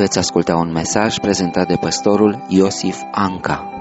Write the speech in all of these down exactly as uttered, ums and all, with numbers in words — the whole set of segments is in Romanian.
Veți asculta un mesaj prezentat de pastorul Iosif Anca.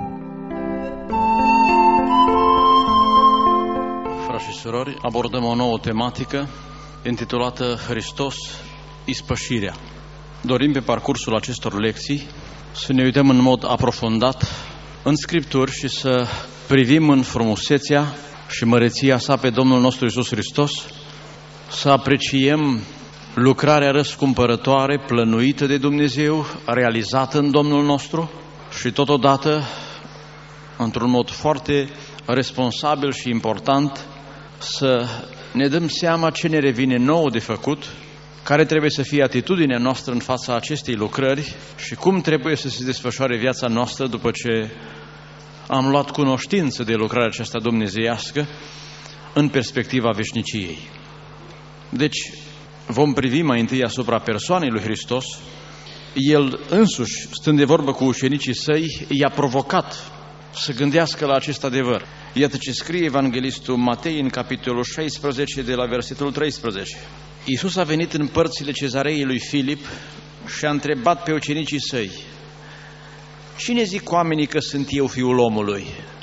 Frați și surori, abordăm o nouă tematică intitulată Hristos, ispășirea. Dorim pe parcursul acestor lecții să ne uităm în mod aprofundat în Scripturi și să privim în frumusețea și măreția sa pe Domnul nostru Iisus Hristos, să apreciem lucrarea răscumpărătoare, plănuită de Dumnezeu, realizată în Domnul nostru și totodată, într-un mod foarte responsabil și important, să ne dăm seama ce ne revine nouă de făcut, care trebuie să fie atitudinea noastră în fața acestei lucrări și cum trebuie să se desfășoare viața noastră după ce am luat cunoștință de lucrarea aceasta dumnezeiască în perspectiva veșniciei. Deci, vom privi mai întâi asupra persoanei lui Hristos. El însuși, stând de vorbă cu ucenicii săi, i-a provocat să gândească la acest adevăr. Iată ce scrie evanghelistul Matei în capitolul șaisprezece, de la versetul treisprezece. Iisus a venit în părțile Cezareei lui Filip și a întrebat pe ucenicii săi: cine zic oamenii că sunt eu, Fiul omului?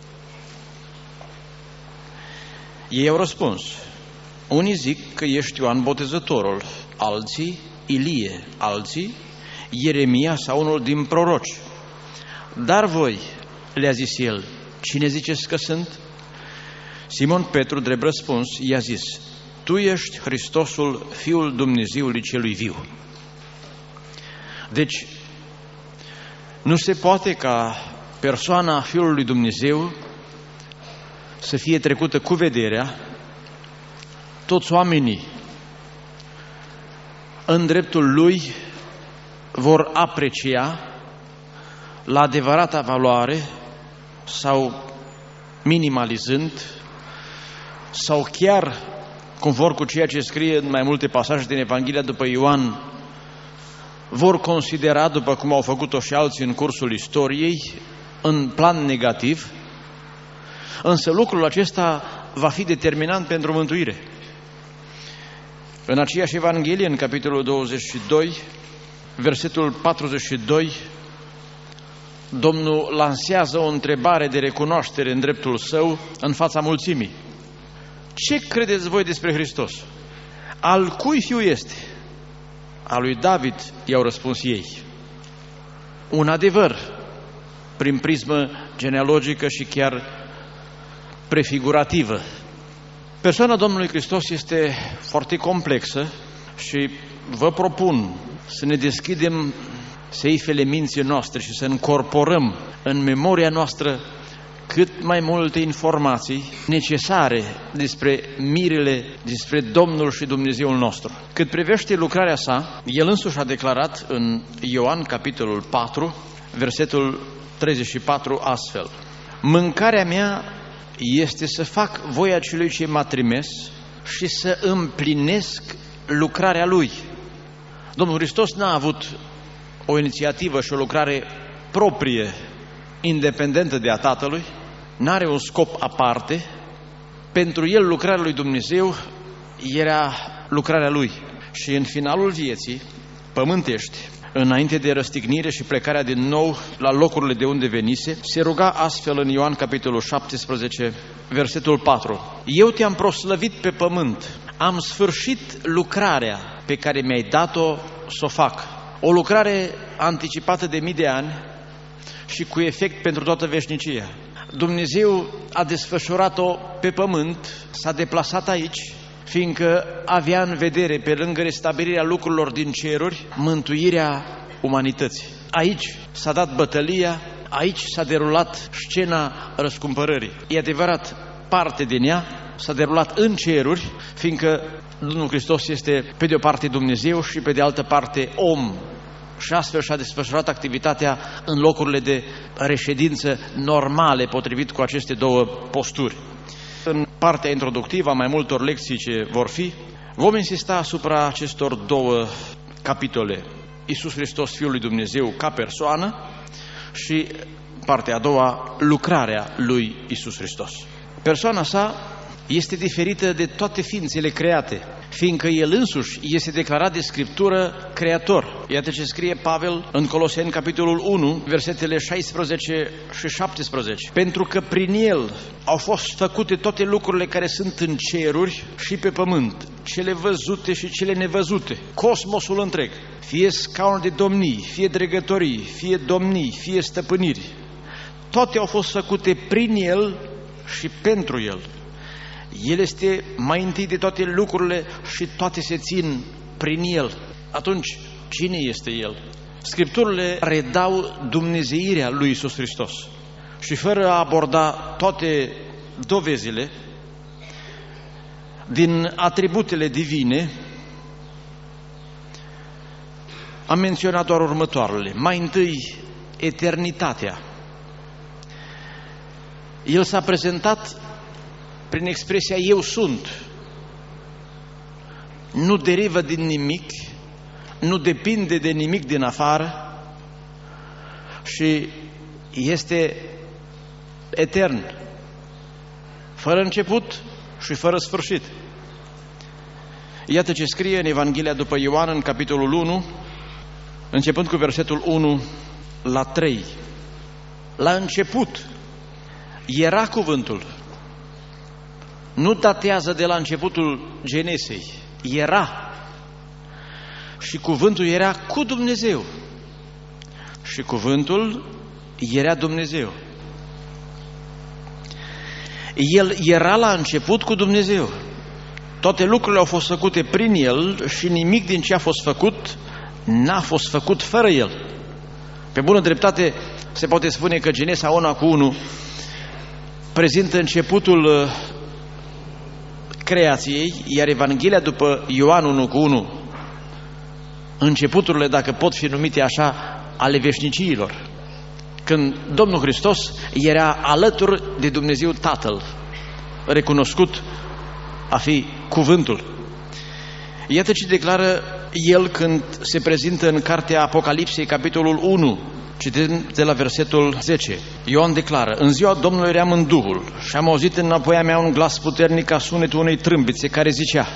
Ei au răspuns: unii zic că ești Ioan Botezătorul, alții Ilie, alții Ieremia sau unul din proroci. Dar voi, le-a zis el, cine ziceți că sunt? Simon Petru, drept răspuns, i-a zis: tu ești Hristosul, Fiul Dumnezeului celui viu. Deci, nu se poate ca persoana Fiului Dumnezeu să fie trecută cu vederea. Toți oamenii în dreptul lui vor aprecia la adevărata valoare sau minimalizând sau chiar conform cu ceea ce scrie în mai multe pasaje din Evanghelia după Ioan, vor considera, după cum au făcut-o și alții în cursul istoriei, în plan negativ, însă lucrul acesta va fi determinant pentru mântuire. În aceeași Evanghelie, în capitolul douăzeci și doi, versetul patruzeci și doi, Domnul lansează o întrebare de recunoaștere în dreptul său în fața mulțimii. Ce credeți voi despre Hristos? Al cui fiu este? Al lui David, i-au răspuns ei. Un adevăr, prin prismă genealogică și chiar prefigurativă. Persoana Domnului Hristos este foarte complexă și vă propun să ne deschidem seifele minții noastre și să încorporăm în memoria noastră cât mai multe informații necesare despre mirele, despre Domnul și Dumnezeul nostru. Cât privește lucrarea sa, el însuși a declarat în Ioan, capitolul patru, versetul treizeci și patru, astfel: mâncarea mea este să fac voia celui ce m-a trimis și să împlinesc lucrarea lui. Domnul Hristos n-a avut o inițiativă și o lucrare proprie, independentă de a Tatălui, n-are un scop aparte. Pentru el lucrarea lui Dumnezeu era lucrarea lui. Și în finalul vieții pământești, înainte de răstignire și plecarea din nou la locurile de unde venise, se ruga astfel în Ioan capitolul șaptesprezece, versetul patru: eu te-am proslăvit pe pământ, am sfârșit lucrarea pe care mi-ai dat-o să o fac. O lucrare anticipată de mii de ani și cu efect pentru toată veșnicia. Dumnezeu a desfășurat-o pe pământ, s-a deplasat aici, fiindcă avea în vedere, pe lângă restabilirea lucrurilor din ceruri, mântuirea umanității. Aici s-a dat bătălia, aici s-a derulat scena răscumpărării. E adevărat, parte din ea s-a derulat în ceruri, fiindcă Domnul Hristos este pe de o parte Dumnezeu și pe de altă parte om. Și astfel și-a desfășurat activitatea în locurile de reședință normale, potrivit cu aceste două posturi. În partea introductivă a mai multor lecții ce vor fi, vom insista asupra acestor două capitole: Iisus Hristos, Fiul lui Dumnezeu ca persoană, și partea a doua, lucrarea lui Iisus Hristos. Persoana sa este diferită de toate ființele create, fiindcă El însuși este declarat de Scriptură creator. Iată ce scrie Pavel în Coloseni, capitolul unu, versetele șaisprezece și șaptesprezece. Pentru că prin el au fost făcute toate lucrurile care sunt în ceruri și pe pământ, cele văzute și cele nevăzute, cosmosul întreg, fie scaun de domnii, fie dregătorii, fie domnii, fie stăpâniri. Toate au fost făcute prin el și pentru el. El este mai întâi de toate lucrurile și toate se țin prin el. Atunci, cine este el? Scripturile redau dumnezeirea lui Iisus Hristos. Și fără a aborda toate dovezile din atributele divine, am menționat doar următoarele. Mai întâi, eternitatea. El s-a prezentat prin expresia eu sunt. Nu derivă din nimic, nu depinde de nimic din afară și este etern, fără început și fără sfârșit. Iată ce scrie în Evanghelia după Ioan, în capitolul unu, începând cu versetul unu la trei. La început era cuvântul. Nu datează de la începutul Genesei. Era. Și cuvântul era cu Dumnezeu. Și cuvântul era Dumnezeu. El era la început cu Dumnezeu. Toate lucrurile au fost făcute prin El și nimic din ce a fost făcut n-a fost făcut fără El. Pe bună dreptate se poate spune că Genesa unu cu unu prezintă începutul creației, iar Evanghelia după Ioan unu cu unu începuturile, dacă pot fi numite așa, ale veșniciilor, când Domnul Hristos era alături de Dumnezeu Tatăl, recunoscut a fi cuvântul. Iată ce declară el când se prezintă în cartea Apocalipsei, capitolul unu, citim de la versetul zece. Ioan declară: în ziua Domnului eram în Duhul și am auzit înapoi a mea un glas puternic ca sunetul unei trâmbițe care zicea: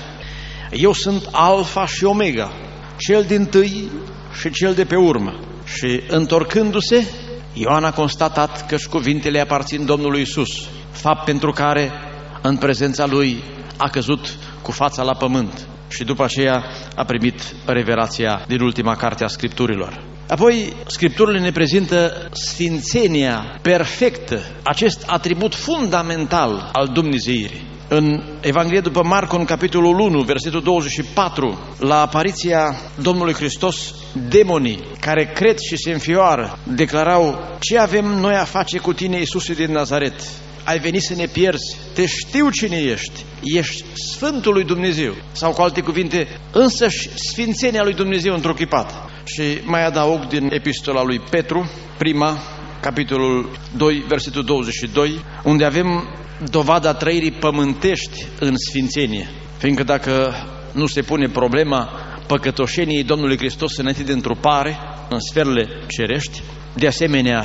eu sunt Alfa și Omega, cel dintâi și cel de pe urmă. Și întorcându-se, Ioan a constatat că-și cuvintele aparțin Domnului Iisus, fapt pentru care în prezența lui a căzut cu fața la pământ și după aceea a primit revelația din ultima carte a Scripturilor. Apoi, Scripturile ne prezintă sfințenia perfectă, acest atribut fundamental al dumnezeirii. În Evanghelia după Marcu, în capitolul unu, versetul douăzeci și patru, la apariția Domnului Hristos, demonii care cred și se înfioară declarau: ce avem noi a face cu tine, Iisuse din Nazaret? Ai venit să ne pierzi, te știu cine ești, ești Sfântul lui Dumnezeu. Sau cu alte cuvinte, însăși sfințenia lui Dumnezeu întruchipat. Și mai adaug din epistola lui Petru, prima, capitolul doi, versetul douăzeci și doi, unde avem dovada trăirii pământești în sfințenie. Fiindcă dacă nu se pune problema păcătoșeniei Domnului Hristos înainte de întrupare în sferele cerești, de asemenea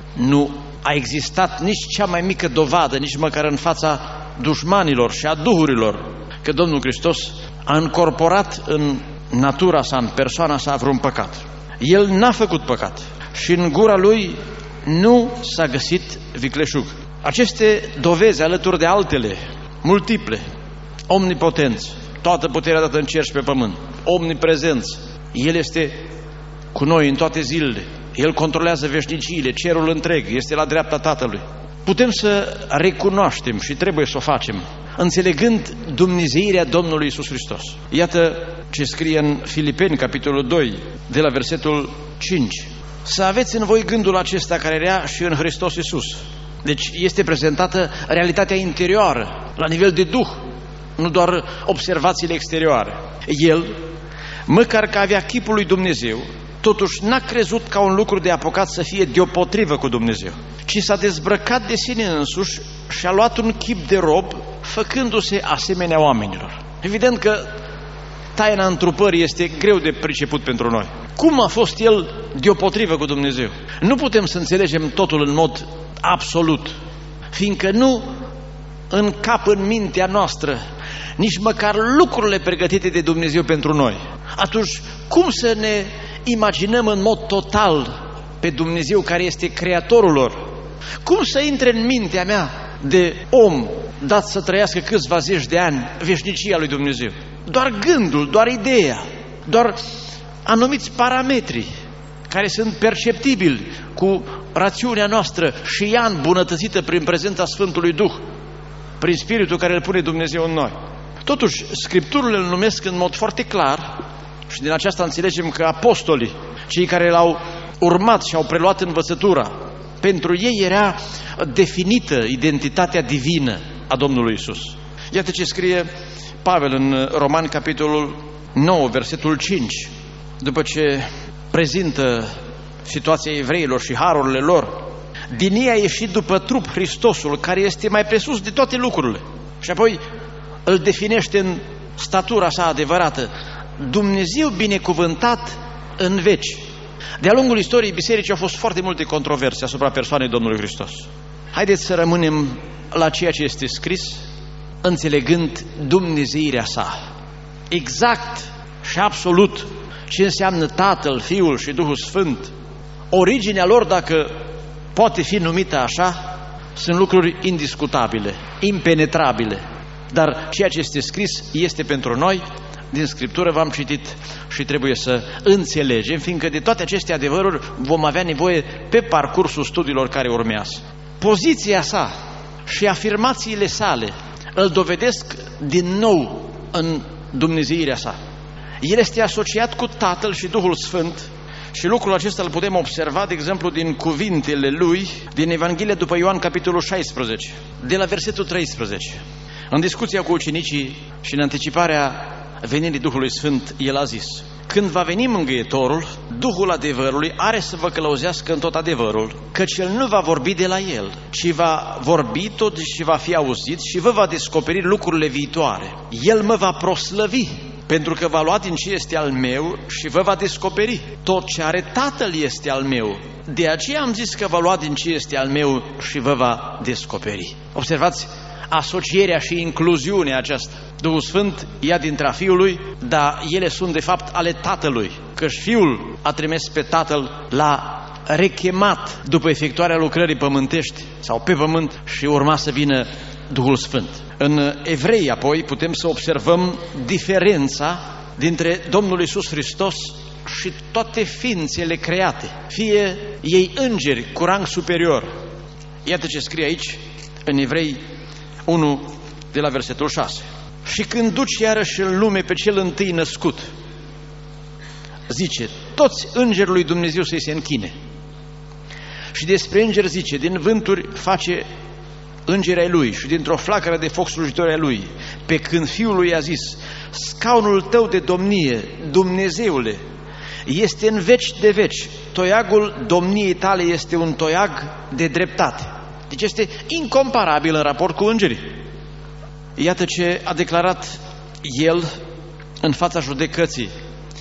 nu a existat nici cea mai mică dovadă, nici măcar în fața dușmanilor și a duhurilor, că Domnul Hristos a încorporat în natura sa, în persoana sa, vreun păcat. El n-a făcut păcat și în gura lui nu s-a găsit vicleșug. Aceste dovezi, alături de altele, multiple, omnipotenți, toată puterea dată în cer și pe pământ, omniprezență, El este cu noi în toate zilele, El controlează veșniciile, cerul întreg, este la dreapta Tatălui. Putem să recunoaștem și trebuie să o facem, înțelegând dumnezeirea Domnului Iisus Hristos. Iată ce scrie în Filipeni, capitolul doi, de la versetul cinci. Să aveți în voi gândul acesta care era și în Hristos Iisus. Deci este prezentată realitatea interioară, la nivel de Duh, nu doar observațiile exterioare. El, măcar că avea chipul lui Dumnezeu, totuși n-a crezut ca un lucru de apucat să fie deopotrivă cu Dumnezeu, ci s-a dezbrăcat de sine însuși și a luat un chip de rob, făcându-se asemenea oamenilor. Evident că taina întrupării este greu de priceput pentru noi. Cum a fost El deopotrivă cu Dumnezeu? Nu putem să înțelegem totul în mod absolut, fiindcă nu încap în mintea noastră nici măcar lucrurile pregătite de Dumnezeu pentru noi. Atunci, cum să ne imaginăm în mod total pe Dumnezeu care este creatorul lor. Cum să intre în mintea mea de om dat să trăiască câțiva zeci de ani veșnicia lui Dumnezeu? Doar gândul, doar ideea, doar anumiți parametri care sunt perceptibili cu rațiunea noastră și ea îmbunătățită prin prezența Sfântului Duh, prin Spiritul care îl pune Dumnezeu în noi. Totuși, Scripturile îl numesc în mod foarte clar și din aceasta înțelegem că apostolii, cei care l-au urmat și au preluat învățătura, pentru ei era definită identitatea divină a Domnului Iisus. Iată ce scrie Pavel în Romani, capitolul nouă, versetul cinci, după ce prezintă situația evreilor și harurile lor. Din ei a ieșit după trup Hristosul, care este mai presus de toate lucrurile. Și apoi îl definește în statura sa adevărată: Dumnezeu binecuvântat în veci. De-a lungul istoriei bisericii au fost foarte multe controverse asupra persoanei Domnului Hristos. Haideți să rămânem la ceea ce este scris, înțelegând dumnezeirea sa. Exact și absolut ce înseamnă Tatăl, Fiul și Duhul Sfânt, originea lor, dacă poate fi numită așa, sunt lucruri indiscutabile, impenetrabile. Dar ceea ce este scris este pentru noi. Din Scriptură v-am citit și trebuie să înțelegem, fiindcă de toate aceste adevăruri vom avea nevoie pe parcursul studiilor care urmează. Poziția sa și afirmațiile sale îl dovedesc din nou în dumnezeirea sa. El este asociat cu Tatăl și Duhul Sfânt și lucrul acesta îl putem observa, de exemplu, din cuvintele lui din Evanghelia după Ioan, capitolul șaisprezece, de la versetul treisprezece. În discuția cu ucenicii și în anticiparea venirii Duhului Sfânt, el a zis: când va veni Mângâietorul, Duhul adevărului are să vă călăuzească în tot adevărul, căci el nu va vorbi de la el, ci va vorbi tot și va fi auzit și vă va descoperi lucrurile viitoare. El mă va proslăvi, pentru că va lua din ce este al meu și vă va descoperi. Tot ce are Tatăl este al meu. De aceea am zis că va lua din ce este al meu și vă va descoperi. Observați asocierea și incluziunea aceasta. Duhul Sfânt ia dintre a Fiului, dar ele sunt de fapt ale Tatălui, căci Fiul a trimis pe Tatăl, l-a rechemat după efectuarea lucrării pământești sau pe pământ și urma să vină Duhul Sfânt. În Evrei apoi putem să observăm diferența dintre Domnul Iisus Hristos și toate ființele create, fie ei îngeri cu rang superior. Iată ce scrie aici în Evrei unu de la versetul șase. Și când duci iarăși în lume pe cel întâi născut, zice, toți îngerii lui Dumnezeu să-i se închine. Și despre îngeri zice, din vânturi face îngerii ai lui și dintr-o flacără de foc slujitori ai lui. Pe când Fiul lui a zis, scaunul tău de domnie, Dumnezeule, este în veci de veci, toiagul domniei tale este un toiag de dreptate. Deci este incomparabil în raport cu îngerii. Iată ce a declarat el în fața judecății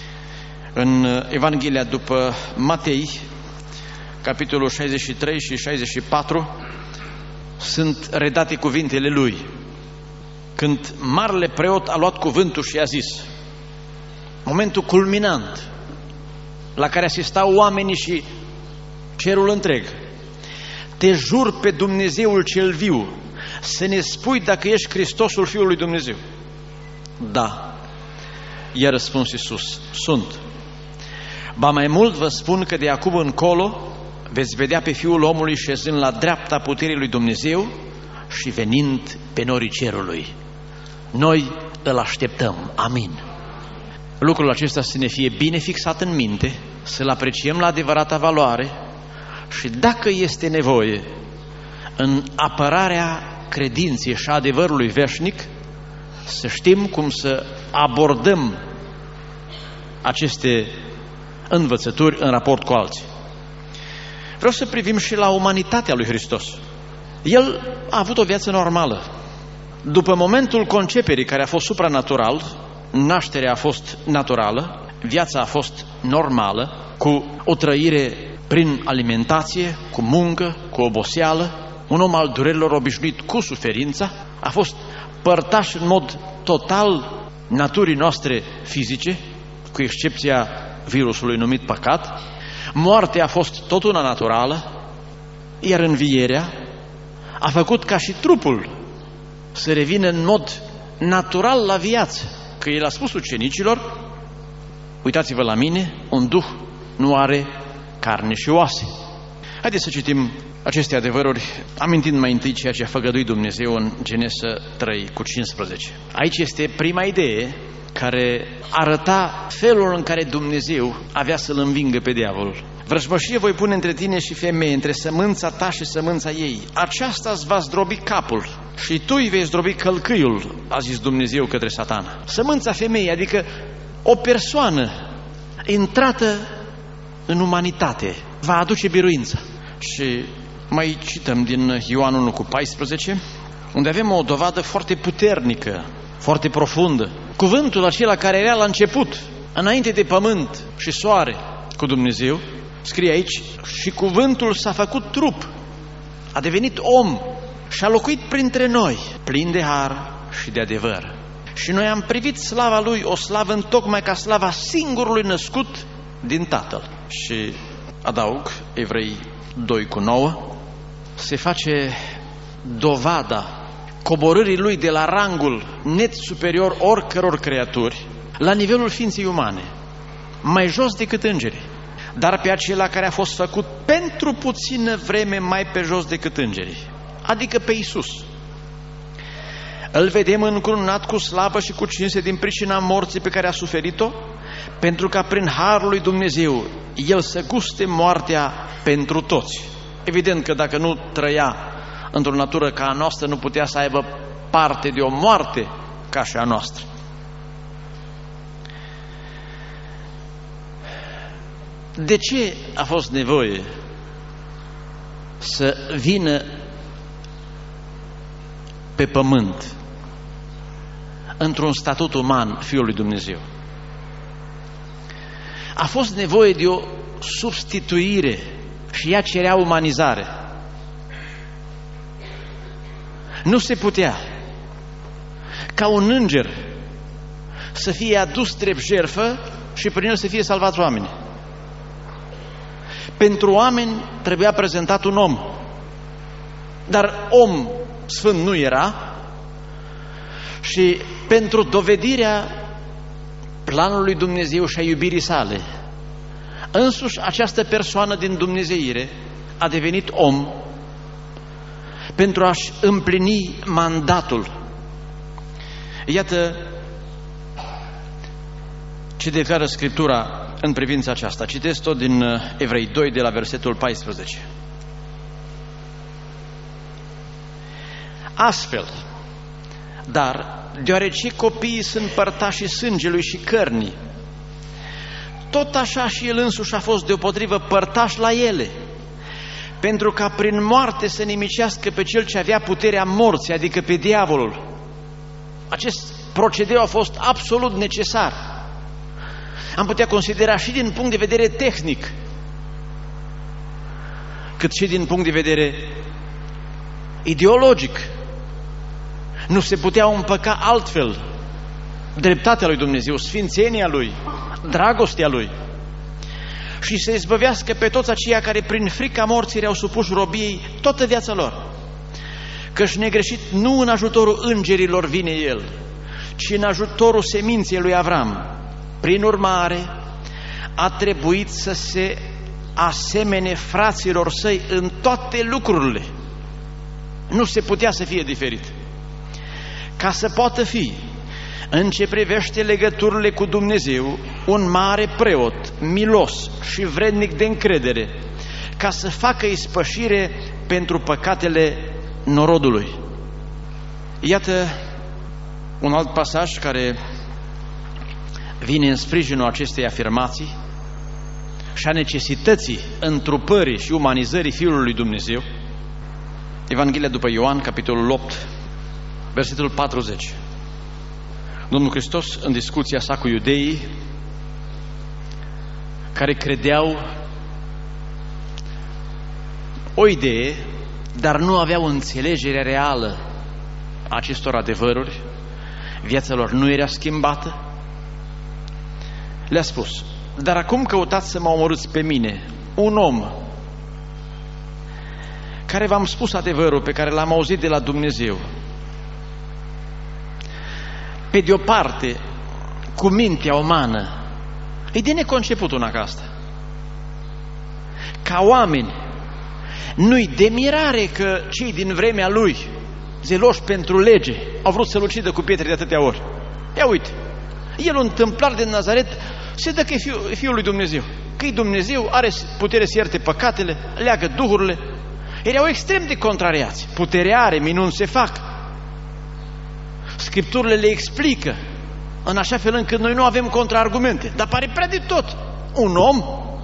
în Evanghelia după Matei, capitolul șaizeci și trei și șaizeci și patru, sunt redate cuvintele lui. Când marele preot a luat cuvântul și a zis, momentul culminant la care asistau oamenii și cerul întreg, te jur pe Dumnezeul cel viu să ne spui dacă ești Hristosul Fiul lui Dumnezeu. Da, i-a răspuns Iisus, sunt. Ba mai mult vă spun că de acum încolo veți vedea pe Fiul omului șezând la dreapta puterii lui Dumnezeu și venind pe norii cerului. Noi îl așteptăm. Amin. Lucrul acesta să ne fie bine fixat în minte, să-l apreciem la adevărata valoare și dacă este nevoie în apărarea credinței și adevărului veșnic, să știm cum să abordăm aceste învățături în raport cu alții. Vreau să privim și la umanitatea lui Hristos. El a avut o viață normală. După momentul conceperii, care a fost supranatural, nașterea a fost naturală, viața a fost normală, cu o trăire prin alimentație, cu muncă, cu oboseală, un om al durerilor obișnuit cu suferința, a fost părtaș în mod total naturii noastre fizice, cu excepția virusului numit păcat, moartea a fost tot una naturală, iar învierea a făcut ca și trupul să revină în mod natural la viață. Că el a spus ucenicilor: uitați-vă la mine, un duh nu are carne și oase. Haideți să citim aceste adevăruri, amintind mai întâi ceea ce a făgăduit Dumnezeu în Genesa trei cu cincisprezece. Aici este prima idee care arăta felul în care Dumnezeu avea să-l învingă pe diavolul. Vrăjmășie voi pune între tine și femeie, între sămânța ta și sămânța ei. Aceasta îți va zdrobi capul și tu îi vei zdrobi călcâiul, a zis Dumnezeu către Satana. Sămânța femeii, adică o persoană intrată în umanitate, va aduce biruință. Și mai cităm din Ioan unu cu paisprezece, unde avem o dovadă foarte puternică, foarte profundă. Cuvântul acela care era la început, înainte de pământ și soare, cu Dumnezeu, scrie aici: și cuvântul s-a făcut trup, a devenit om și a locuit printre noi, plin de har și de adevăr. Și noi am privit slava lui, o slavă întocmai ca slava singurului născut din Tatăl. Și adaug, Evrei doi cu nouă, se face dovada coborârii lui de la rangul net superior oricăror creaturi la nivelul ființei umane, mai jos decât îngerii, dar pe acela care a fost făcut pentru puțină vreme mai pe jos decât îngerii, adică pe Iisus. Îl vedem încununat cu slavă și cu cinste din pricina morții pe care a suferit-o, pentru ca prin harul lui Dumnezeu el să guste moartea pentru toți. Evident că dacă nu trăia într-o natură ca a noastră, nu putea să aibă parte de o moarte ca și a noastră. De ce a fost nevoie să vină pe pământ într-un statut uman Fiul lui Dumnezeu? A fost nevoie de o substituire și ea cerea umanizare. Nu se putea ca un înger să fie adus drept jertfă și prin el să fie salvați oamenii. Pentru oameni trebuia prezentat un om, dar om sfânt nu era, și pentru dovedirea planului lui Dumnezeu și a iubirii sale, însuși această persoană din dumnezeire a devenit om pentru a-și împlini mandatul. Iată ce declară Scriptura în privința aceasta. Citesc tot din Evrei doi, de la versetul paisprezece. Astfel, dar, deoarece copiii sunt părtașii sângelui și cărnii, tot așa și el însuși a fost deopotrivă părtaș la ele, pentru ca prin moarte să nimicească pe cel ce avea puterea morții, adică pe diavolul. Acest procedeu a fost absolut necesar. Am putea considera și din punct de vedere tehnic, cât și din punct de vedere ideologic. Nu se putea împăca altfel dreptatea lui Dumnezeu, sfințenia lui, dragostea lui, și să izbăvească pe toți aceia care prin frica morții erau supuși robiei toată viața lor. Căci negreșit nu în ajutorul îngerilor vine el, ci în ajutorul seminței lui Avram. Prin urmare, a trebuit să se asemene fraților săi în toate lucrurile. Nu se putea să fie diferit. Ca să poată fi, în ce privește legăturile cu Dumnezeu, un mare preot, milos și vrednic de încredere, ca să facă ispășire pentru păcatele norodului. Iată un alt pasaj care vine în sprijinul acestei afirmații și a necesității întrupării și umanizării Fiului lui Dumnezeu. Evanghelia după Ioan, capitolul opt, versetul patruzeci. Domnul Hristos, în discuția sa cu iudeii care credeau o idee, dar nu aveau înțelegerea reală a acestor adevăruri, viața lor nu era schimbată, le-a spus: Dar acum căutați să mă omorâți pe mine, un om care v-am spus adevărul pe care l-am auzit de la Dumnezeu. Pe de o parte, cu mintea umană, e de neconceput una ca asta. Ca oameni, nu-i de mirare că cei din vremea lui, zeloși pentru lege, au vrut să-l ucidă cu pietre de atâtea ori. Ia uite, el, un tâmplar din Nazaret, se dă că e fiul, fiul lui Dumnezeu, că e Dumnezeu, are putere să ierte păcatele, leagă duhurile. Erau extrem de contrariați. Puterea are, minuni se fac. Scripturile le explică în așa fel încât noi nu avem contraargumente. Dar pare prea de tot. Un om.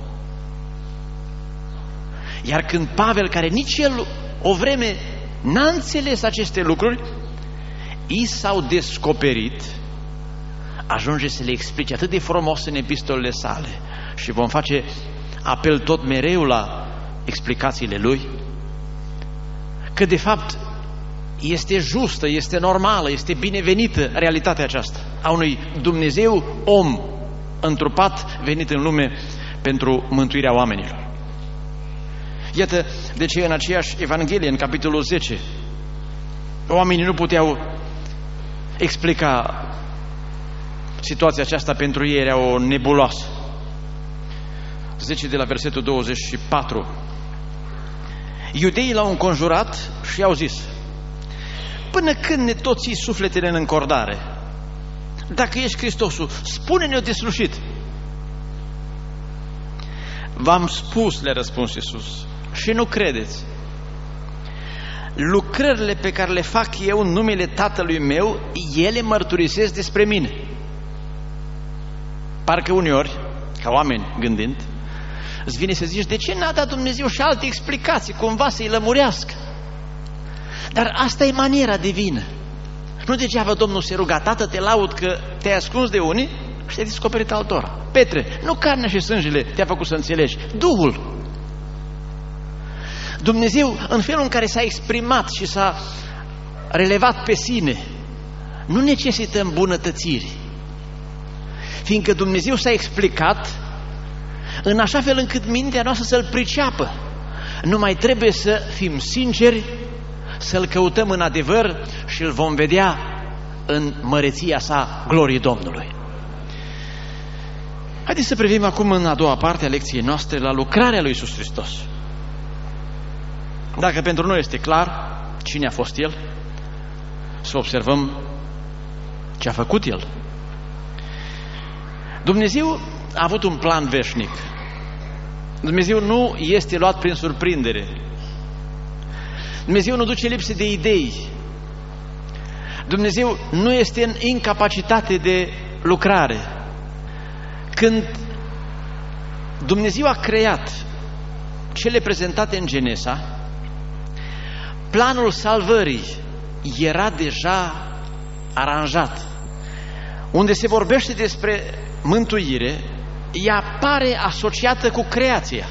Iar când Pavel, care nici el o vreme n-a înțeles aceste lucruri, i s-au descoperit, ajunge să le explice atât de frumos în epistolele sale. Și vom face apel tot mereu la explicațiile lui, că de fapt este justă, este normală, este binevenită realitatea aceasta a unui Dumnezeu om întrupat, venit în lume pentru mântuirea oamenilor. Iată de ce în aceeași Evanghelie, în capitolul zece, oamenii nu puteau explica situația aceasta, pentru ei era o nebuloasă. zece de la versetul douăzeci și patru. Iudeii l-au înconjurat și i-au zis: până când ne tot ții sufletele în încordare? Dacă ești Hristosul, spune-ne-o deslușit. V-am spus, le-a răspuns Iisus, și nu credeți. Lucrările pe care le fac eu în numele Tatălui meu, ele mărturisesc despre mine. Parcă uneori, ca oameni gândind, îți vine să zici: de ce n-a dat Dumnezeu și alte explicații, cumva să-i lămurească? Dar asta e maniera divină. Nu degeaba Domnul se ruga: Tată, te laud că te-ai ascuns de unii și te-ai descoperit altora. Petre, nu carnea și sângele te-a făcut să înțelegi, Duhul. Dumnezeu, în felul în care s-a exprimat și s-a relevat pe sine, nu necesită îmbunătățiri, fiindcă Dumnezeu s-a explicat în așa fel încât mintea noastră să-L priceapă. Nu mai trebuie să fim sinceri, să-L căutăm în adevăr și îl vom vedea în măreția sa, gloriei Domnului. Haideți să privim acum în a doua parte a lecției noastre la lucrarea lui Iisus Hristos. Dacă pentru noi este clar cine a fost El, să observăm ce a făcut El. Dumnezeu a avut un plan veșnic. Dumnezeu nu este luat prin surprindere. Dumnezeu nu duce lipsă de idei. Dumnezeu nu este în incapacitate de lucrare. Când Dumnezeu a creat cele prezentate în Genesa, planul salvării era deja aranjat. Unde se vorbește despre mântuire, ea apare asociată cu creația.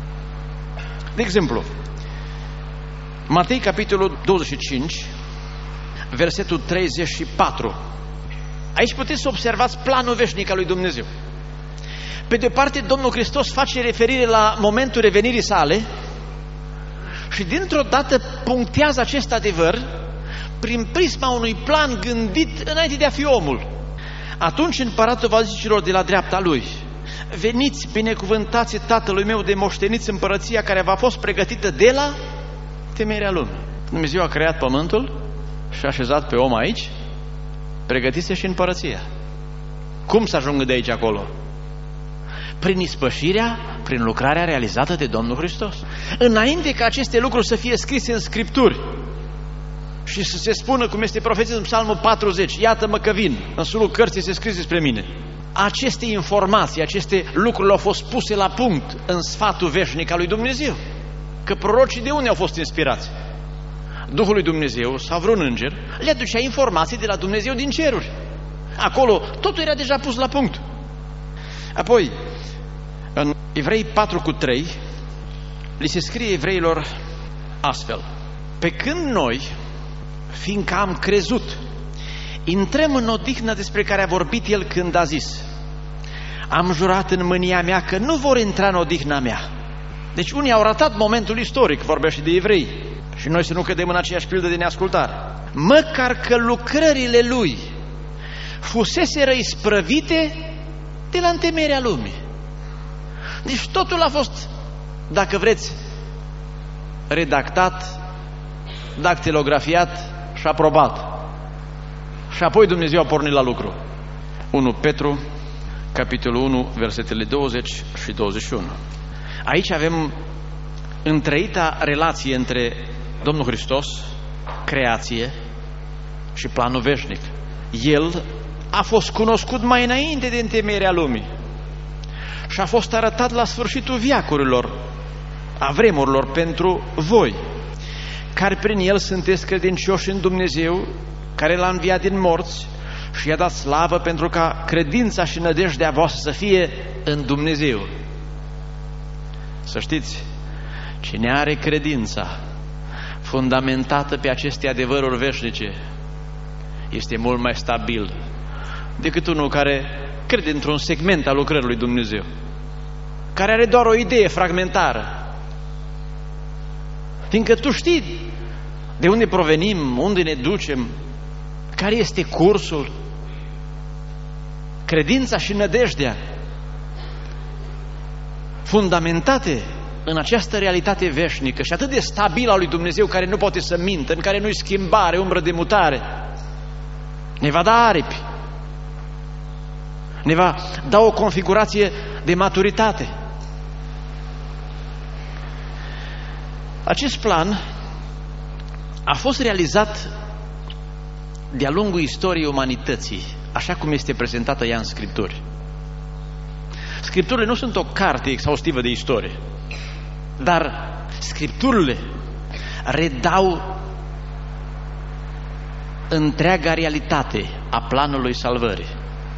De exemplu, Matei, capitolul douăzeci și cinci, versetul treizeci și patru. Aici puteți să observați planul veșnic al lui Dumnezeu. Pe de parte, Domnul Hristos face referire la momentul revenirii sale și dintr-o dată punctează acest adevăr prin prisma unui plan gândit înainte de a fi omul. Atunci împăratul va zice celor de la dreapta lui: veniți, binecuvântați Tatălui meu, de moșteniți împărăția care v-a fost pregătită de la temerea lumii. Dumnezeu a creat pământul și a așezat pe om aici, pregătise și împărăția. Cum să ajungă de aici acolo? Prin ispășirea, prin lucrarea realizată de Domnul Hristos. Înainte ca aceste lucruri să fie scrise în Scripturi și să se spună, cum este profețit în Psalmul patruzeci: iată-mă că vin, în sulul cărții se scrie despre mine. Aceste informații, aceste lucruri au fost puse la punct în sfatul veșnic al lui Dumnezeu. Că prorocii de unde au fost inspirați? Duhul lui Dumnezeu sau vreun înger le aducea informații de la Dumnezeu din ceruri. Acolo totul era deja pus la punct. Apoi, în Evrei patru cu trei, li se scrie evreilor astfel: pe când noi, fiindcă am crezut, intrăm în odihnă despre care a vorbit El când a zis: am jurat în mânia mea că nu vor intra în odihna mea. Deci unii au ratat momentul istoric, vorbea și de evrei, și noi să nu cădem în aceeași pildă de neascultare. Măcar că lucrările lui fuseseră isprăvite de la întemeierea lumii. Deci totul a fost, dacă vreți, redactat, dactilografiat și aprobat. Și apoi Dumnezeu a pornit la lucru. unu Petru, capitolul unu, versetele douăzeci și douăzeci și unu. Aici avem întreita relație între Domnul Hristos, creație și planul veșnic. El a fost cunoscut mai înainte de întemeierea lumii și a fost arătat la sfârșitul veacurilor, a vremurilor, pentru voi, care prin El sunteți credincioși în Dumnezeu, care L-a înviat din morți și i-a dat slavă, pentru ca credința și nădejdea voastră să fie în Dumnezeu. Să știți, cine are credința fundamentată pe aceste adevăruri veșnice este mult mai stabil decât unul care crede într-un segment al lucrării lui Dumnezeu, care are doar o idee fragmentară. Fiindcă tu știi de unde provenim, unde ne ducem, care este cursul. Credința și nădejdea fundamentate în această realitate veșnică și atât de stabilă a lui Dumnezeu, care nu poate să mintă, în care nu-i schimbare, umbră de mutare, ne va da aripi, ne va da o configurație de maturitate. Acest plan a fost realizat de-a lungul istoriei umanității, așa cum este prezentată ea în Scripturi. Scripturile nu sunt o carte exhaustivă de istorie, dar Scripturile redau întreaga realitate a planului salvării.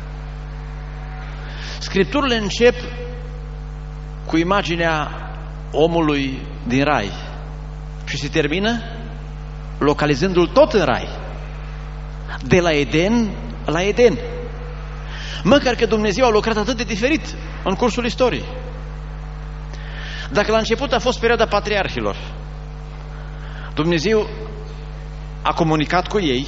Scripturile încep cu imaginea omului din rai și se termină localizându-l tot în rai, de la Eden la Eden. Măcar că Dumnezeu a lucrat atât de diferit în cursul istoriei. Dacă la început a fost perioada patriarhilor, Dumnezeu a comunicat cu ei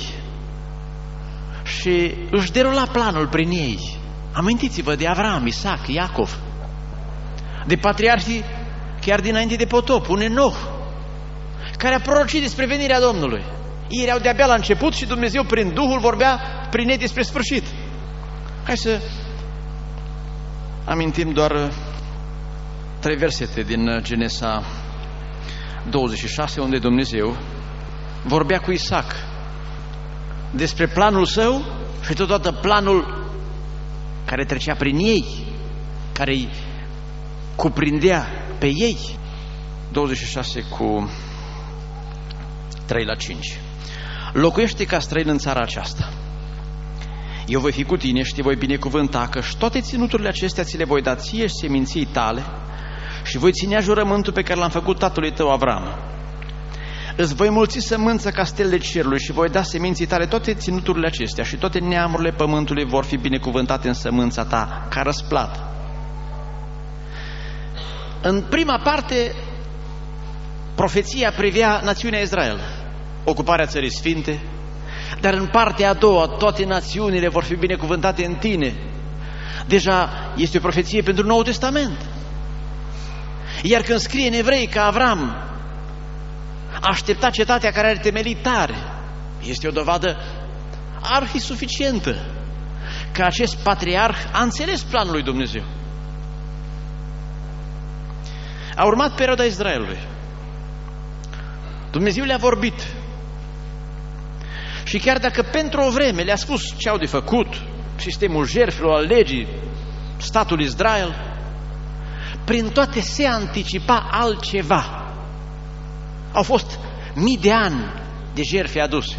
și își derula planul prin ei. Amintiți-vă de Avram, Isaac, Iacov, de patriarhii chiar dinainte de potop, un Enoch, care a prorocit despre venirea Domnului. Ei erau de-abia la început și Dumnezeu prin Duhul vorbea prin ei despre sfârșit. Hai să amintim doar trei versete din Genesa douăzeci și șase, unde Dumnezeu vorbea cu Isaac despre planul său și totodată planul care trecea prin ei, care îi cuprindea pe ei. douăzeci și șase cu trei la cinci. Locuiește ca străin în țara aceasta. Eu voi fi cu tine și te voi binecuvânta, că și toate ținuturile acestea ți le voi da ție și seminției tale și voi ținea jurământul pe care l-am făcut tatălui tău Avram. Îți voi mulți sămânța ca stelele cerului și voi da seminții tale toate ținuturile acestea și toate neamurile pământului vor fi binecuvântate în sămânța ta ca răsplată. În prima parte, profeția privea națiunea Israel, ocuparea țării sfinte, dar în partea a doua, toate națiunile vor fi binecuvântate în tine. Deja este o profeție pentru Noul Testament. Iar când scrie în Evrei că Avram aștepta cetatea care are temelii tare, este o dovadă arhisuficientă că acest patriarh a înțeles planul lui Dumnezeu. A urmat perioada Israelului. Dumnezeu le-a vorbit. Și chiar dacă pentru o vreme le-a spus ce au de făcut, sistemul jertfelor, al legii, statul Israel, prin toate se anticipa altceva. Au fost mii de ani de jertfe aduse,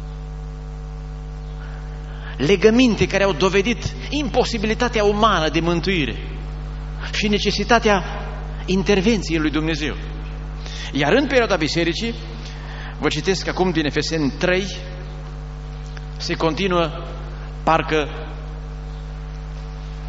legăminte care au dovedit imposibilitatea umană de mântuire și necesitatea intervenției lui Dumnezeu. Iar în perioada bisericii, vă citesc acum din Efeseni trei, se continuă parcă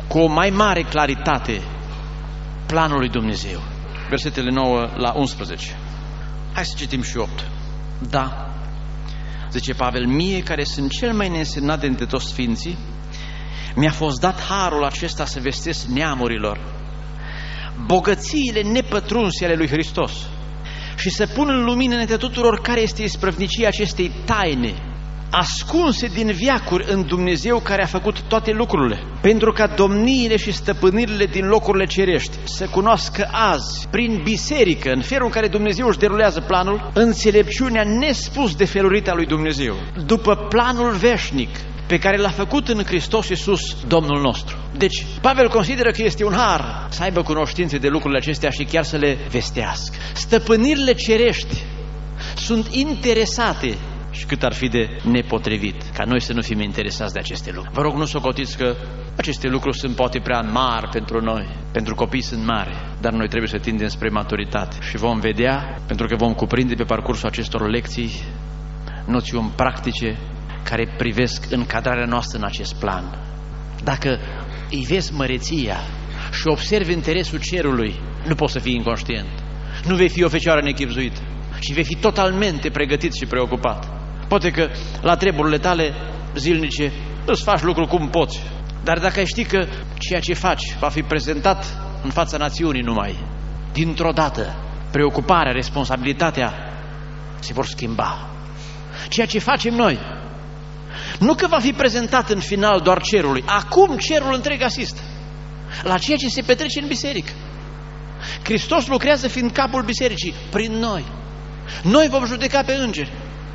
cu o mai mare claritate planul lui Dumnezeu. Versetele nouă la unsprezece. Hai să citim și opt. Da, zice Pavel, mie care sunt cel mai neînsemnat dintre toți sfinții, mi-a fost dat harul acesta să vestesc neamurilor bogățiile nepătrunse ale lui Hristos și să pun în lumină între tuturor care este isprăvnicia acestei taine ascunse din veacuri în Dumnezeu care a făcut toate lucrurile, pentru ca domniile și stăpânirile din locurile cerești să cunoască azi, prin biserică, în felul în care Dumnezeu își derulează planul, înțelepciunea nespus de felurită a lui Dumnezeu, după planul veșnic pe care l-a făcut în Hristos Iisus, Domnul nostru. Deci, Pavel consideră că este un har să aibă cunoștințe de lucrurile acestea și chiar să le vestească. Stăpânirile cerești sunt interesate și cât ar fi de nepotrivit ca noi să nu fim interesați de aceste lucruri. Vă rog, nu socotiți că aceste lucruri sunt poate prea mari pentru noi, pentru copii sunt mari, dar noi trebuie să tindem spre maturitate și vom vedea, pentru că vom cuprinde pe parcursul acestor lecții noțiuni practice care privesc încadrarea noastră în acest plan. Dacă îi vezi măreția și observi interesul cerului, nu poți să fii inconștient, nu vei fi o fecioară nechibzuită, ci vei fi totalmente pregătit și preocupat. Poate că la treburile tale zilnice îți faci lucrul cum poți, dar dacă ai ști că ceea ce faci va fi prezentat în fața națiunii numai, dintr-o dată preocuparea, responsabilitatea se vor schimba. Ceea ce facem noi nu că va fi prezentat în final doar cerului, acum cerul întreg asistă la ceea ce se petrece în biserică. Hristos lucrează fiind capul bisericii prin noi. Noi vom judeca pe îngeri.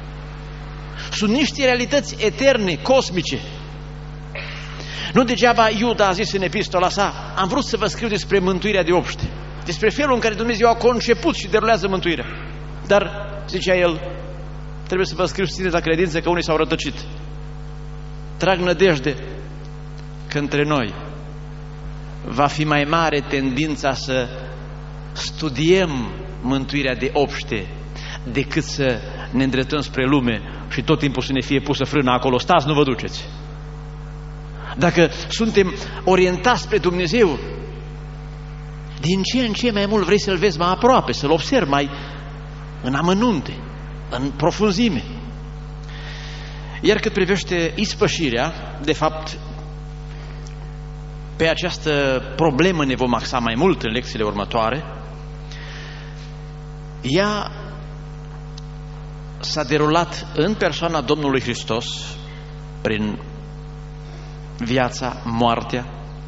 Sunt niște realități eterne, cosmice. Nu degeaba Iuda a zis în epistola sa, am vrut să vă scriu despre mântuirea de obște, despre felul în care Dumnezeu a conceput și derulează mântuirea. Dar, zicea el, trebuie să vă scriu să țineți la credință că unii s-au rătăcit. Trag nădejde că între noi va fi mai mare tendința să studiem mântuirea de obște decât să ne îndreptăm spre lume și tot timpul să ne fie pusă frâna acolo. Stați, nu vă duceți. Dacă suntem orientați spre Dumnezeu, din ce în ce mai mult vrei să-L vezi mai aproape, să-L observi mai în amănunte, în profunzime. Iar cât privește ispășirea, de fapt, pe această problemă ne vom axa mai mult în lecțiile următoare. Ea s-a derulat în persoana Domnului Hristos, prin viața, moartea,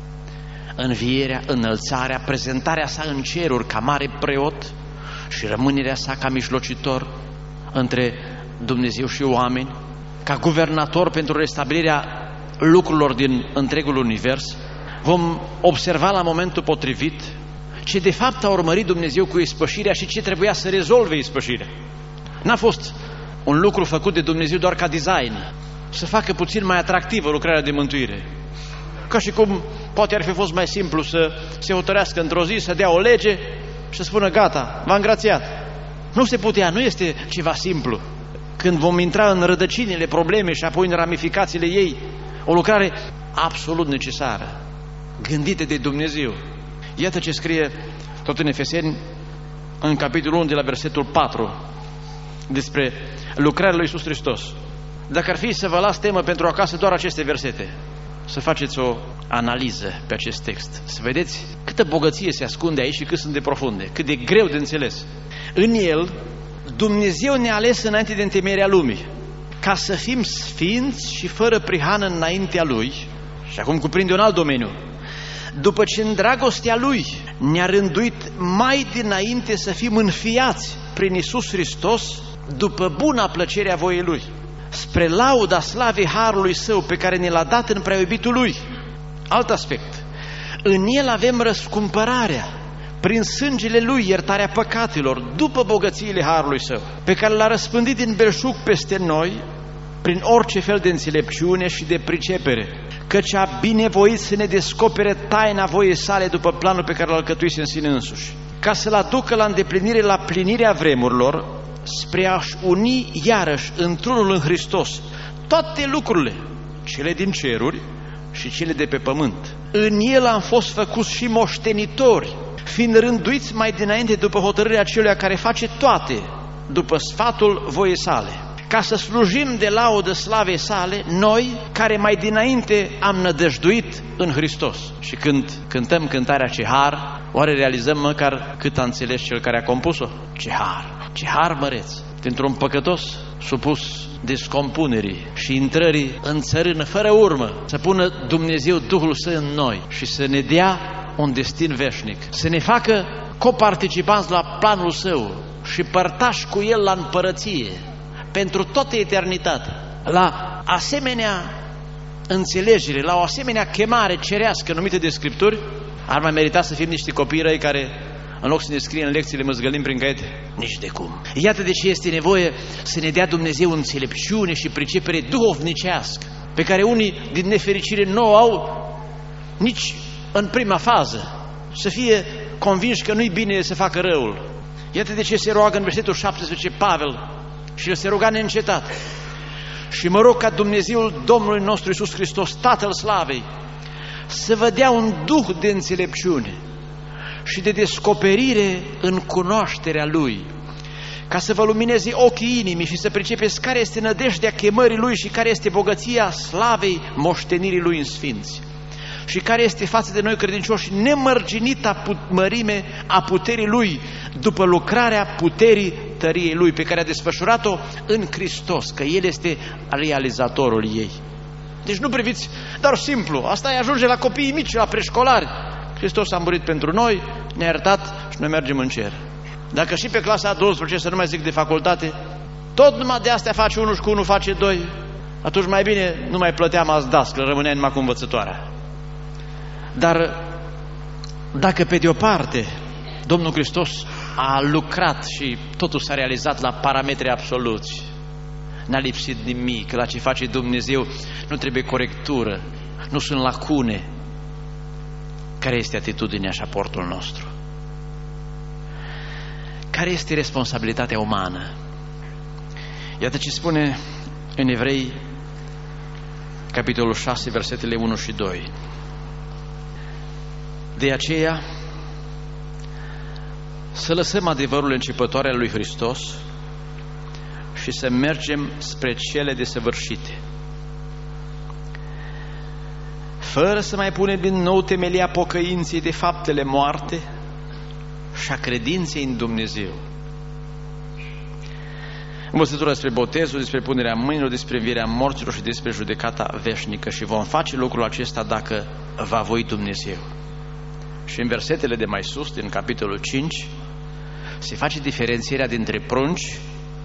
învierea, înălțarea, prezentarea sa în ceruri ca mare preot și rămânerea sa ca mijlocitor între Dumnezeu și oameni, ca guvernator pentru restabilirea lucrurilor din întregul univers. Vom observa la momentul potrivit ce de fapt a urmărit Dumnezeu cu ispășirea și ce trebuia să rezolve ispășirea. N-a fost un lucru făcut de Dumnezeu doar ca design, să facă puțin mai atractivă lucrarea de mântuire. Ca și cum poate ar fi fost mai simplu să se hotărească într-o zi, să dea o lege și să spună gata, v-am grațiat. Nu se putea, nu este ceva simplu. Când vom intra în rădăcinile problemei și apoi în ramificațiile ei, o lucrare absolut necesară, gândită de Dumnezeu. Iată ce scrie tot în Efeseni, în capitolul unu de la versetul patru, despre lucrarea lui Iisus Hristos. Dacă ar fi să vă las temă pentru acasă doar aceste versete, să faceți o analiză pe acest text, să vedeți câtă bogăție se ascunde aici și cât sunt de profunde, cât de greu de înțeles. În el, Dumnezeu ne-a ales înainte de întemeierea lumii, ca să fim sfinți și fără prihană înaintea Lui. Și acum cuprinde un alt domeniu. După ce în dragostea Lui ne-a rânduit mai dinainte să fim înfiați prin Iisus Hristos, după buna plăcere a voiei Lui, spre lauda slavei harului Său pe care ne l-a dat în prea iubitul Lui. Alt aspect. În El avem răscumpărarea, prin sângele Lui iertarea păcatelor, după bogățiile harului Său, pe care l-a răspândit din belșug peste noi, prin orice fel de înțelepciune și de pricepere, căci a binevoit să ne descopere taina voiei Sale după planul pe care l-a alcătuit în sine însuși, ca să-L aducă la îndeplinire la plinirea vremurilor, spre a-și uni iarăși într-unul în Hristos toate lucrurile, cele din ceruri și cele de pe pământ. În El am fost făcuți și moștenitori, fiind rânduiți mai dinainte după hotărârea Celuia care face toate, după sfatul voiei sale, ca să slujim de laudă slavei sale, noi care mai dinainte am nădăjduit în Hristos. Și când cântăm cântarea Ce har, oare realizăm măcar cât a înțeles Cel care a compus-o? Ce har, ce har măreț, dintr-un păcătos supus descompunerii și intrării în țărână fără urmă, să pună Dumnezeu Duhul Său în noi și să ne dea un destin veșnic, să ne facă coparticipanți la planul Său și părtași cu El la împărăție pentru toată eternitatea. La asemenea înțelegere, la o asemenea chemare cerească numită de Scripturi, ar mai merita să fim niște copii răi care, în loc să ne scrie în lecțiile, măzgălim prin caiete? Nici de cum. Iată de ce este nevoie să ne dea Dumnezeu înțelepciune și pricepere duhovnicească, pe care unii din nefericire nu o au nici în prima fază, să fie convinși că nu-i bine să facă răul. Iată de ce se roagă în versetul șaptesprezece Pavel și el se ruga neîncetat: și mă rog ca Dumnezeul Domnului nostru Iisus Hristos, Tatăl Slavei, să vă dea un duh de înțelepciune și de descoperire în cunoașterea Lui, ca să vă lumineze ochii inimii și să pricepeți care este nădejdea chemării Lui și care este bogăția slavei moștenirii Lui în sfinți și care este față de noi credincioși nemărginita mărime a puterii Lui după lucrarea puterii tăriei Lui pe care a desfășurat-o în Hristos, că El este realizatorul ei. Deci nu priviți doar simplu, asta e ajunge la copiii mici, la preșcolari. Hristos a murit pentru noi, ne-a iertat și noi mergem în cer. Dacă și pe clasa a douăsprezecea, să nu mai zic de facultate, tot numai de astea face unul și cu unul face doi, atunci mai bine nu mai plăteam azi dascăl, rămânea numai cu învățătoarea. Dar dacă pe de o parte Domnul Hristos a lucrat și totul s-a realizat la parametri absoluți, n-a lipsit nimic, la ce face Dumnezeu nu trebuie corectură, nu sunt lacune. Care este atitudinea și aportul nostru? Care este responsabilitatea umană? Iată ce spune în Evrei, capitolul șase, versetele unu și doi. De aceea, să lăsăm adevărul începătoare al lui Hristos și să mergem spre cele desăvârșite, fără să mai punem din nou temelia pocăinței de faptele moarte și a credinței în Dumnezeu. Învățătura despre botezul, despre punerea mâinilor, despre învierea morților și despre judecata veșnică, și vom face lucrul acesta dacă va voi Dumnezeu. Și în versetele de mai sus, din capitolul cinci, se face diferențierea dintre prunci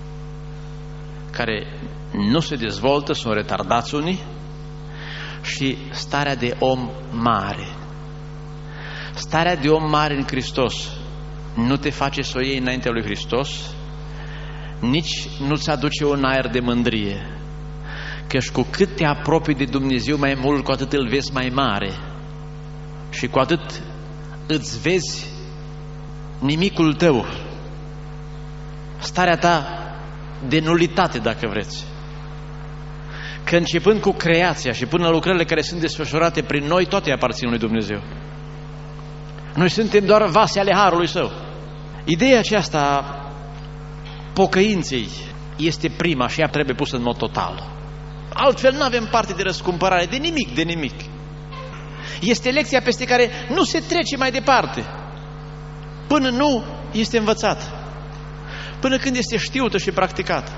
care nu se dezvoltă, sunt retardați unii, și starea de om mare. Starea de om mare în Hristos nu te face să o iei înaintea lui Hristos, nici nu-ți aduce un aer de mândrie, căci cu cât te apropii de Dumnezeu mai mult, cu atât îl vezi mai mare și cu atât îți vezi nimicul tău, starea ta de nulitate, dacă vreți. Că începând cu creația și până la lucrările care sunt desfășurate prin noi, toate aparțin lui Dumnezeu. Noi suntem doar vase ale harului Său. Ideea aceasta pocăinței este prima și ea trebuie pusă în mod total. Altfel nu avem parte de răscumpărare, de nimic, de nimic. Este lecția peste care nu se trece mai departe până nu este învățat, până când este știută și practicată.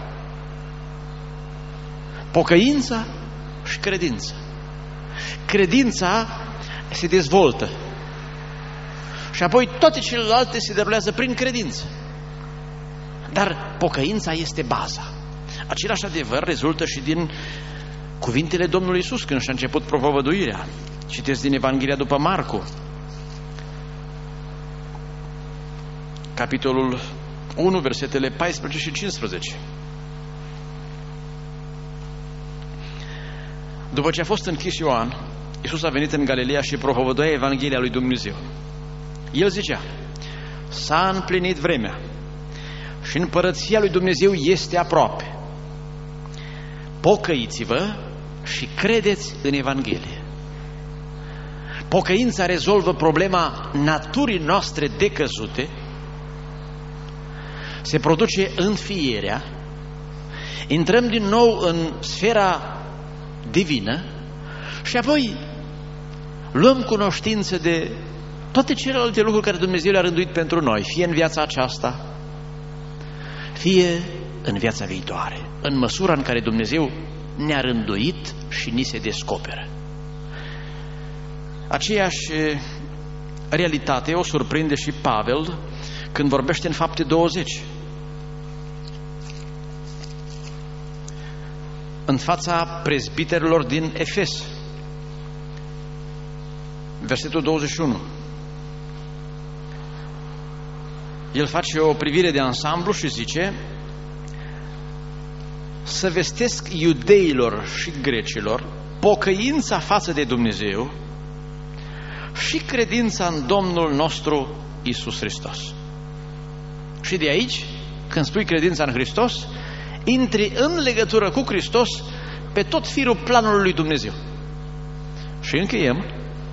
Pocăința și credința. Credința se dezvoltă și apoi toate celelalte se derulează prin credință. Dar pocăința este baza. Același adevăr rezultă și din cuvintele Domnului Iisus când și-a început propovăduirea. Citesc din Evanghelia după Marcu, capitolul unu, versetele paisprezece și cincisprezece. După ce a fost închis Ioan, Iisus a venit în Galileea și propovăduia Evanghelia lui Dumnezeu. El zicea: s-a împlinit vremea și împărăția lui Dumnezeu este aproape. Pocăiți-vă și credeți în Evanghelie. Pocăința rezolvă problema naturii noastre decăzute, se produce înfierea, intrăm din nou în sfera divină și apoi luăm cunoștință de toate celelalte lucruri care Dumnezeu le-a rânduit pentru noi, fie în viața aceasta, fie în viața viitoare, în măsura în care Dumnezeu ne-a rânduit și ni se descoperă. Aceeași realitate o surprinde și Pavel când vorbește în Fapte douăzeci. În fața prezbiterilor din Efes. Versetul douăzeci și unu. El face o privire de ansamblu și zice: să vestesc iudeilor și grecilor pocăința față de Dumnezeu și credința în Domnul nostru Iisus Hristos. Și de aici, când spui credința în Hristos, intri în legătură cu Hristos pe tot firul planului lui Dumnezeu. Și încheiem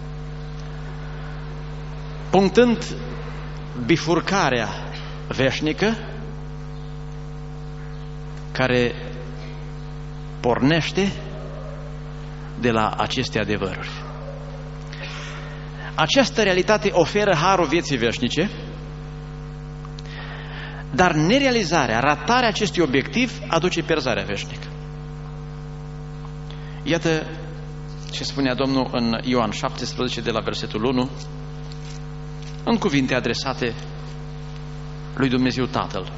punctând bifurcarea veșnică care pornește de la aceste adevăruri. Această realitate oferă harul vieții veșnice, dar nerealizarea, ratarea acestui obiectiv aduce pierzarea veșnică. Iată ce spunea Domnul în Ioan șaptesprezece de la versetul unu, în cuvinte adresate lui Dumnezeu Tatăl.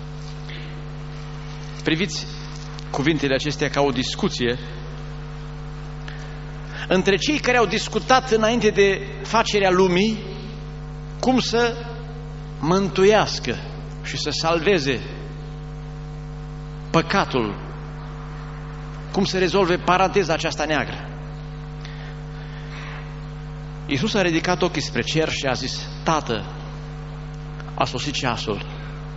Priviți cuvintele acestea ca o discuție între cei care au discutat înainte de facerea lumii cum să mântuiască și să salveze păcatul, cum să rezolve paranteza aceasta neagră. Iisus a ridicat ochii spre cer și a zis: Tată, a sosit ceasul.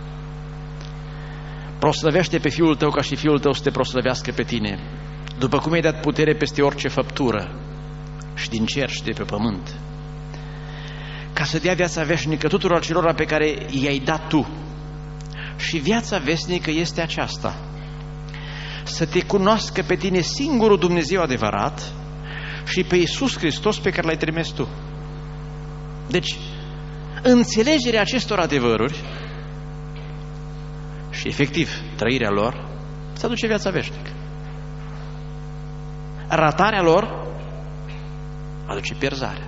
Proslăvește pe Fiul Tău ca și Fiul Tău să te proslăvească pe tine, după cum ai dat putere peste orice făptură și din cer și de pe pământ, ca să dea viața veșnică tuturor celor pe care i-ai dat Tu. Și viața veșnică este aceasta: să te cunoască pe tine singurul Dumnezeu adevărat și pe Iisus Hristos pe care L-ai trimis Tu. Deci, înțelegerea acestor adevăruri și efectiv trăirea lor îți aduce viața veșnică. Ratarea lor aduce pierzarea.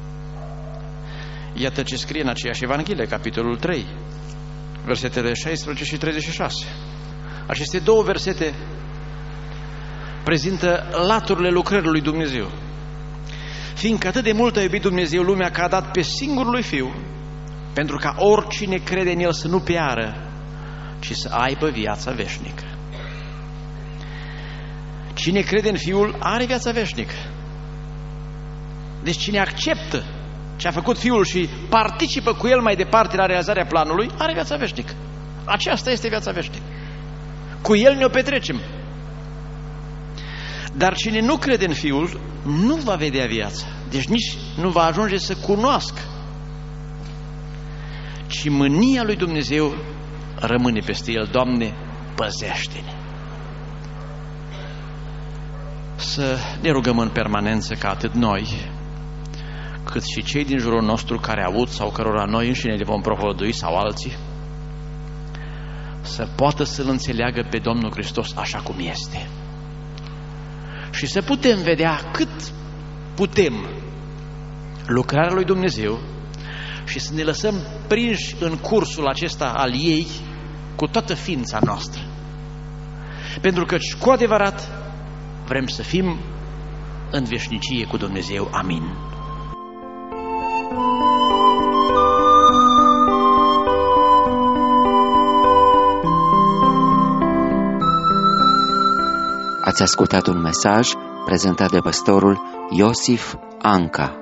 Iată ce scrie în aceeași Evanghelie, capitolul trei, versetele șaisprezece și treizeci și șase. Aceste două versete prezintă laturile lucrării lui Dumnezeu. Fiindcă atât de mult a iubit Dumnezeu lumea că a dat pe singurul lui Fiu, pentru ca oricine crede în El să nu piară, ci să aibă viața veșnică. Cine crede în Fiul are viața veșnică. Deci cine acceptă ce a făcut Fiul și participă cu El mai departe la realizarea planului, are viața veșnică. Aceasta este viața veșnică. Cu El ne-o petrecem. Dar cine nu crede în Fiul nu va vedea viața. Deci nici nu va ajunge să cunoască. Ci mânia lui Dumnezeu rămâne peste el. Doamne, păzește-ne! Să ne rugăm în permanență ca atât noi, cât și cei din jurul nostru care aud sau cărora noi înșine le vom propovădui sau alții, să poată să-L înțeleagă pe Domnul Hristos așa cum este. Și să putem vedea cât putem lucrarea lui Dumnezeu și să ne lăsăm prinși în cursul acesta al ei cu toată ființa noastră. Pentru că cu adevărat vrem să fim în veșnicie cu Dumnezeu. Amin. Ați ascultat un mesaj prezentat de pastorul Iosif Anca.